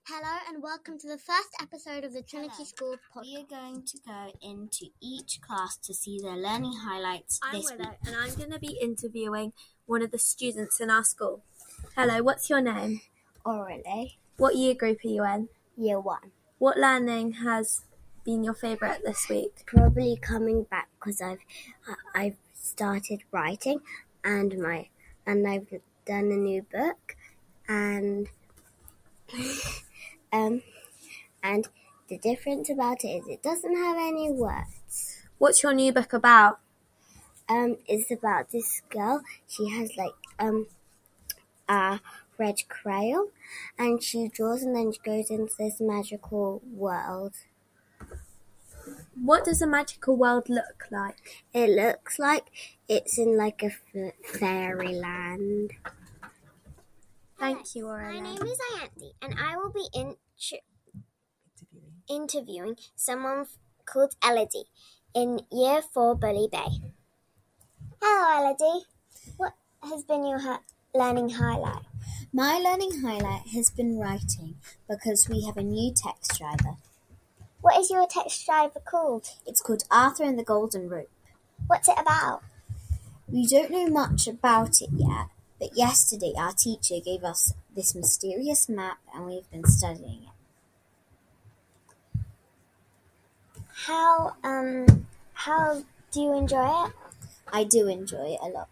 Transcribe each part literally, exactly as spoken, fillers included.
Hello and welcome to the first episode of the Trinity Hello. School podcast. We are going to go into each class to see their learning highlights I'm this Willow, week. and I'm going to be interviewing one of the students in our school. Hello, what's your name? Aurelie, What year group are you in? year one. What learning has been your favourite this week? Probably coming back because I've I've started writing and my and I've done a new book and um and the difference about it is it doesn't have any words. What's your new book about? Um, it's about this girl. She has like um a red crayon, and she draws, and then she goes into this magical world. What does a magical world look like? It looks like it's in like a f- fairyland. Thank you, My Aurelie. name is Ayanti, and I will be in- interviewing someone f- called Elodie in Year four Bully Bay. Hello, Elodie. What has been your ha- learning highlight? My learning highlight has been writing because we have a new text driver. What is your text driver called? It's called Arthur and the Golden Rope. What's it about? We don't know much about it yet, but yesterday our teacher gave us this mysterious map and we've been studying it. How um how do you enjoy it? I do enjoy it a lot.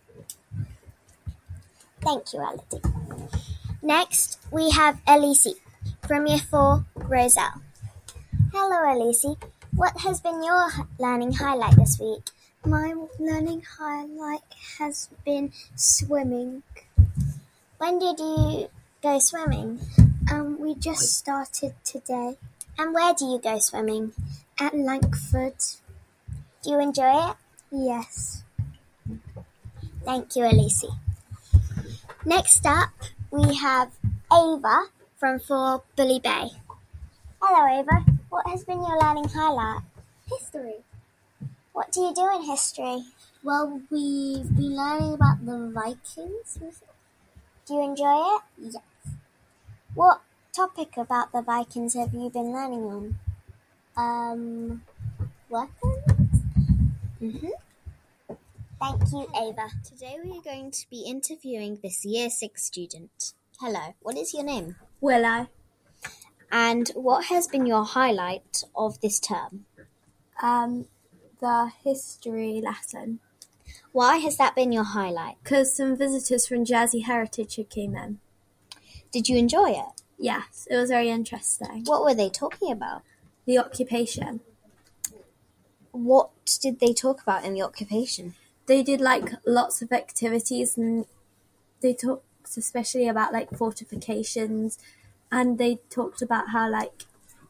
Thank you, Elodie. Next, we have Elise from Year four, Roselle. Hello, Elise. What has been your h- learning highlight this week? My learning highlight has been swimming. When did you go swimming? Um, we just started today And where do you go swimming? at Langford. Do you enjoy it? Yes. Thank you, Elise. Next up, we have Ava from four Bully Bay. Hello, Ava. What has been your learning highlight? History. What do you do in history? Well, we've been learning about the Vikings. Do you enjoy it? Yes. What topic about the Vikings have you been learning on? Um, weapons? Mm-hmm. Thank you, Ava. Today we are going to be interviewing this Year six student. Hello, what is your name? Willow. And what has been your highlight of this term? Um, the history lesson. Why has that been your highlight? Because some visitors from Jersey Heritage had came in. Did you enjoy it? Yes, it was very interesting. What were they talking about? The occupation. What did they talk about in the occupation? They did like lots of activities, and they talked especially about like fortifications, and they talked about how like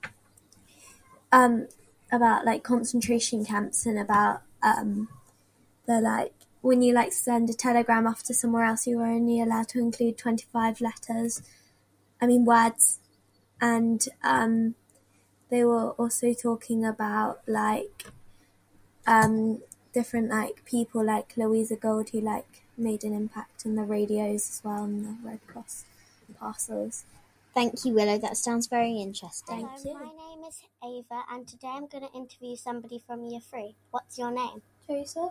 um about like concentration camps, and about um the like when you like send a telegram off to somewhere else, you were only allowed to include twenty-five letters I mean words. And um they were also talking about like um different like people like Louisa Gold, who like made an impact in the radios as well, and the Red Cross parcels. Thank you, Willow. That sounds very interesting. Thank you. My name is Ava, and today I'm going to interview somebody from Year three. What's your name? Joseph.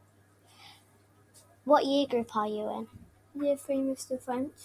What year group are you in? Year three, Mister French.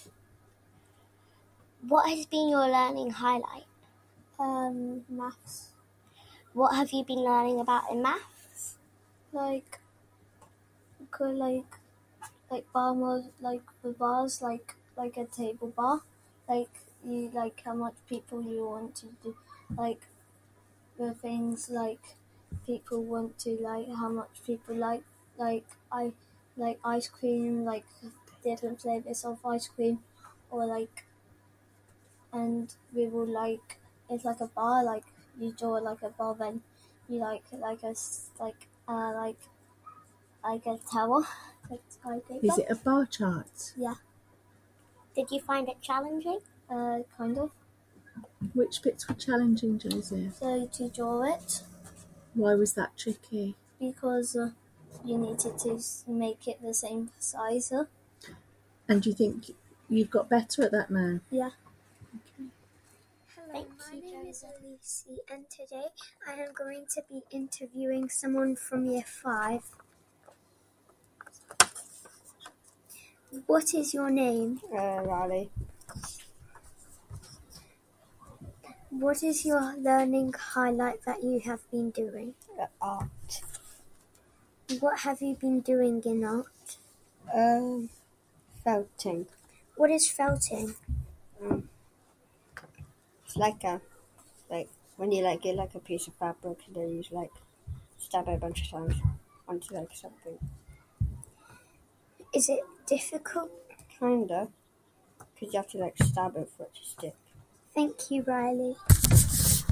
What has been your learning highlight? Um, maths. What have you been learning about in maths? Like, could like, like bar mod, like the bars, like like a table bar, like you like how much people you want to do, like the things like people want to like how much people like like I like ice cream, like different flavors of ice cream, or like, and we will like it's like a bar, like you draw like a bar, then you like like a s- like uh like like a tower, like skyscraper. Is it a bar chart? Yeah, Did you find it challenging? uh, kind of. Which bits were challenging, Joseph? So to draw it, Why was that tricky? because uh, you needed to s- make it the same size. Uh, And do you think you've got better at that now? yeah. Hello, Thank you, my name is Elise, and today I am going to be interviewing someone from Year five. What is your name? Uh, Riley. What is your learning highlight that you have been doing? Uh, art. What have you been doing in art? Um, felting. What is felting? Um, it's like a, like, when you, like, get, like, a piece of fabric and then you, like, stab it a bunch of times onto, like, something. Is it difficult? Kinda. Because you have to, like, stab it for it to stick. Thank you, Riley.